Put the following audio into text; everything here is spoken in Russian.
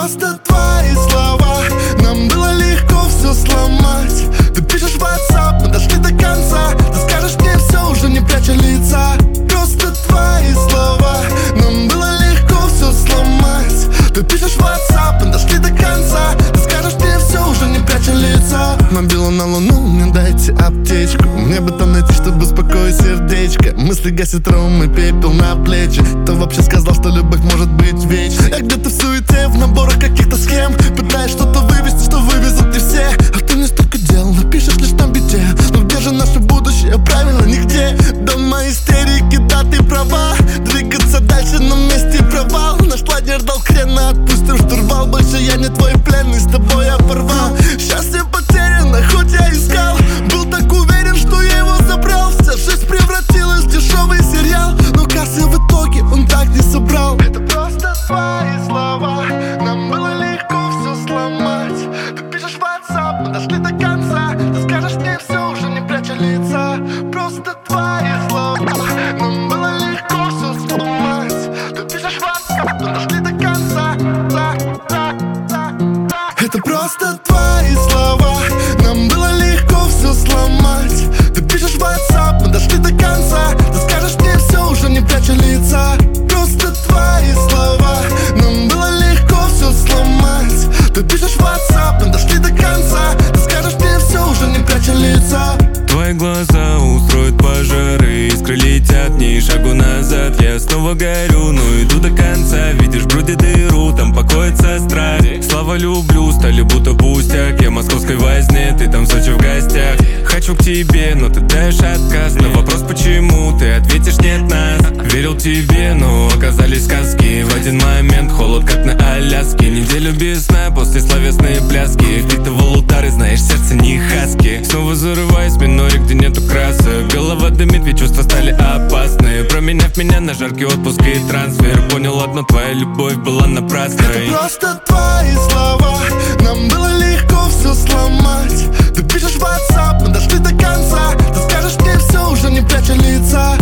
просто твои слова. Нам было легко все сломать. Ты пишешь в WhatsApp, мы дошли до конца. Ты скажешь мне все, уже не пряча лица. Просто твои слова. Нам было легко все сломать. Ты пишешь в WhatsApp, мы дошли до конца. Ты скажешь мне все, уже не пряча лица. Мобилу на луну, мне дайте аптечку. Мне бы там найти, чтобы успокоить сердечко. Мысли гасит ром и пепел на плечи. Кто вообще сказал, что любовь может быть вечной? Я где-то в суете, в наборах каких-то схем. Пытаюсь что-то вывести, что вывезут не все. А ты мне столько дел, напишешь лишь на бите. Но где же наше будущее? Правильно, нигде. Дома истерики, да, ты права. Двигаться дальше, но вместе провал. Наш ладнер дал хрена, отпустим штурвал. Больше я не твой пленный, с тобой я порвал. Счастье потеряно, хоть я искал. Был так уверен, что я его забрал. Вся жизнь превратилась в дешевый сериал. Но кассы в итоге он так не собрал. Это просто твои слова. Нам было легко все сломать. Ты пишешь в WhatsApp, мы дошли до конца. Ты скажешь мне все, уже не пряча лица. Просто твои слова. Нам было легко все сломать. Ты пишешь в WhatsApp, мы дошли до конца. Это просто твои слова. Нам было легко все сломать. Ты пишешь в WhatsApp, мы дошли до конца. Ты скажешь мне все, уже не пряча лица. Просто твои слова. Нам было легко все сломать. Ты пишешь в WhatsApp, мы дошли до конца. Ты скажешь мне все, уже не пряча лица. Твои глаза устроят пожары, искры летят, ни шагу назад. Я снова горю, но иду до конца. Видишь, в груди дыру, там покоится страсть. Слава, люблю, стали будто пустяк. Я в московской возне, ты там в Сочи в гостях. Хочу к тебе, но ты даешь отказ. На вопрос почему, ты ответишь нет нас. Верил тебе, но оказались сказки. В один момент холод, как на Аляске. Неделю без сна, после словесные пляски. Впитывал удары, знаешь, сердце не хаски. Снова зарываюсь в миноре, где нету красок. Голова дымит, ведь чувства стали опасны. Променяв меня на жаркий отпуск и трансфер. Понял одно, твоя любовь была напрасной. Это просто твои слова. Нам было легко все сломать. Ты пишешь в WhatsApp, мы дошли до конца. Ты скажешь мне все, уже не пряча лица.